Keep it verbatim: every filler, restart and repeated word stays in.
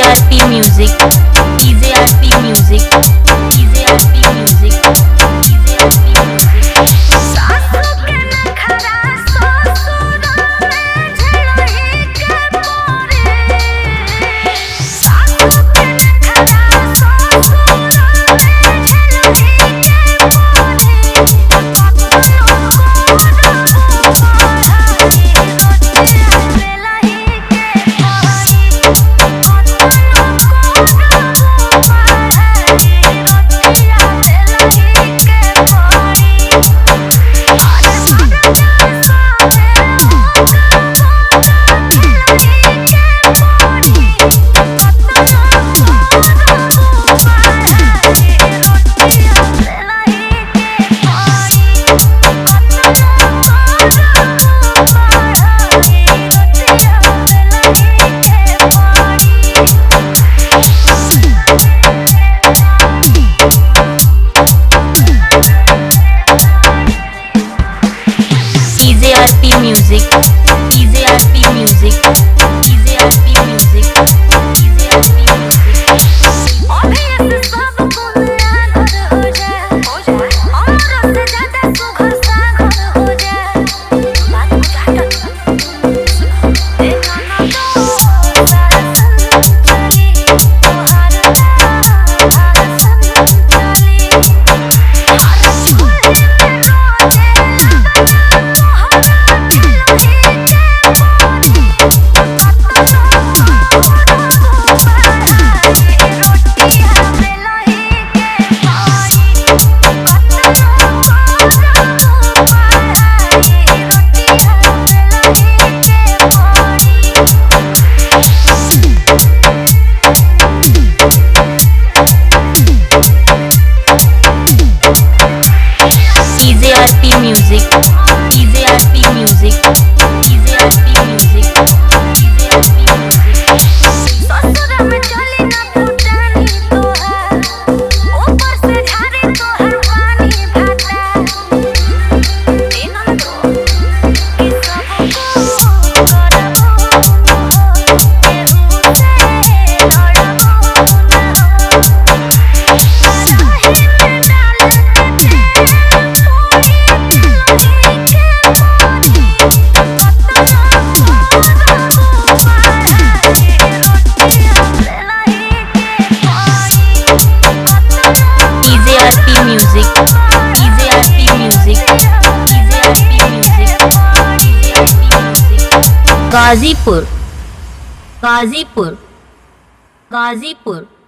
R P Music, D J R P Music, D J R P Music, D J R P Music. सासु के नखरा ससुर में झलही के मोरे, सासु के नखरा ससुर में झलही के मोरे, अपनो को रबो पढ़ाई रोटिया बेलही के पड़ी, अपनो को रबो पढ़ाई रोटिया बेलही के पड़ी। D J R P Music, D J R P Music, D J R P Music, D J R P Music. अभी ऐसे सब दुनिया घर हो जाए, हो जाए, और से ज्यादा सुघर सागर हो जाए। बात बुझाता सुनो, देखा ना तो सारा संग चली, तोहार तारा संग चली। हर झोले में रोजे लगना तोहरा झलही के मोरी, अपनो को रबो पढ़ाई रोटिया बेलही के पड़ी, अपनो को रबो पढ़ाई रोटिया बेलही के पड़ी। D J R P Music, D J R P Music, D J R P Music, D J R P Music. ससुर में चली ना फुटानी तोहार, ऊपर से झाड़ी तोहर पानी भाता। तीनों दो कि सबको करबो हो, केहू से लड़बो ना हो। कढ़ाई में डाल के तेल पूरी बेलही के मोरी, अपनो को रबो पढ़ाई रोटिया बेलही के पड़ी, अपनो D J R P Music, D J R P Music, D J R P Music, D J R P Music. Ghazipur, Ghazipur, Ghazipur.